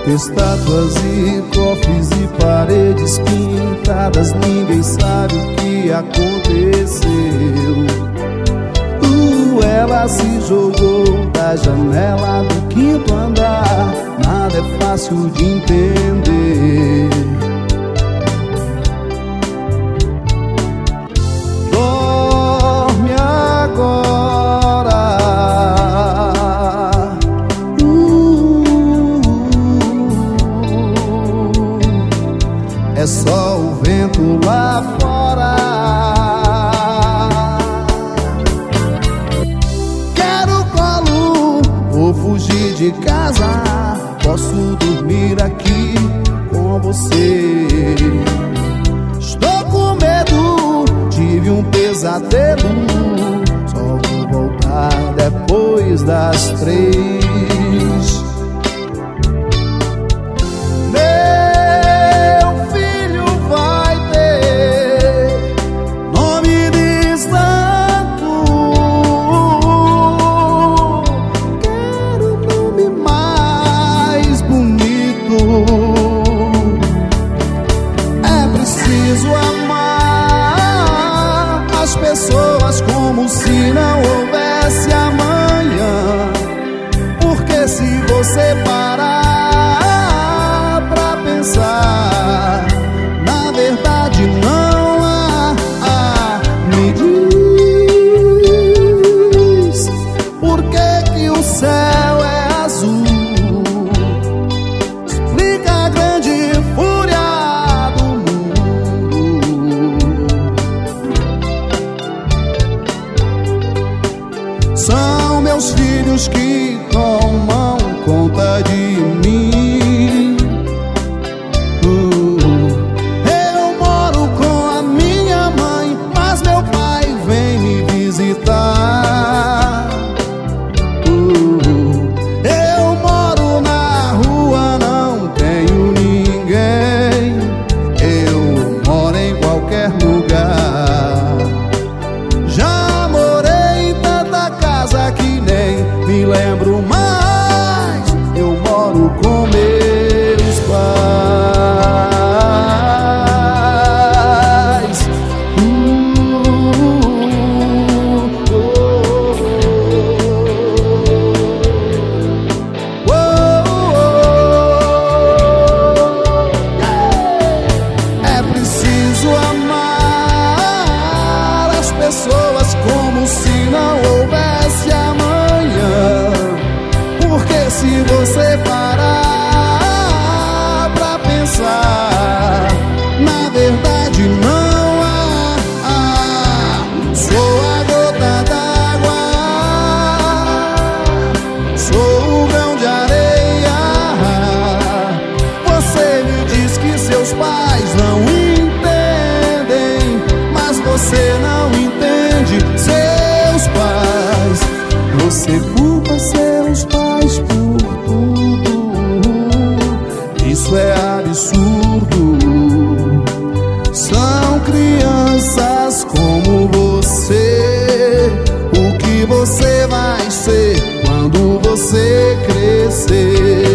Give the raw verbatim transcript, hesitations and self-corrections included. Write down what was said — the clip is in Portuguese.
Estátuas e cofres e paredes pintadas, ninguém sabe o que aconteceu. Uh, ela se jogou da janela do quinto andar, nada é fácil de entender. Dorme agora, uh, é só o vento lá fora. Quero colo, vou fugir de casa, posso dormir aqui com você. Estou com medo, tive um pesadelo, só vou voltar depois das três. Meu filho vai ter nome de santo, quero um nome mais bonito. É preciso amar as pessoas como se não houvesse amanhã, porque se você parar pra pensar, na verdade não há. Ah, me diz por que que o céu é azul, explica a grande fúria do mundo. São meus filhos que tomam conta de mim. Uh, eu moro com a minha mãe, mas meu pai vem me visitar. Uh, eu moro na rua, não tenho ninguém, eu moro em qualquer lugar. Já morei em tanta casa que nem me lembro mais, eu moro com meus pais. Uh, oh, oh, oh, yeah. É preciso amar as pessoas como se não houvesse amanhã, porque se você parar pra pensar, na verdade não há. Ah, sou a gota d'água, sou o grão de areia. Você me diz que seus pais não entendem, mas você não entende seus pais. Você culpa seus pais por tudo, isso é absurdo. São crianças como você, o que você vai ser quando você crescer?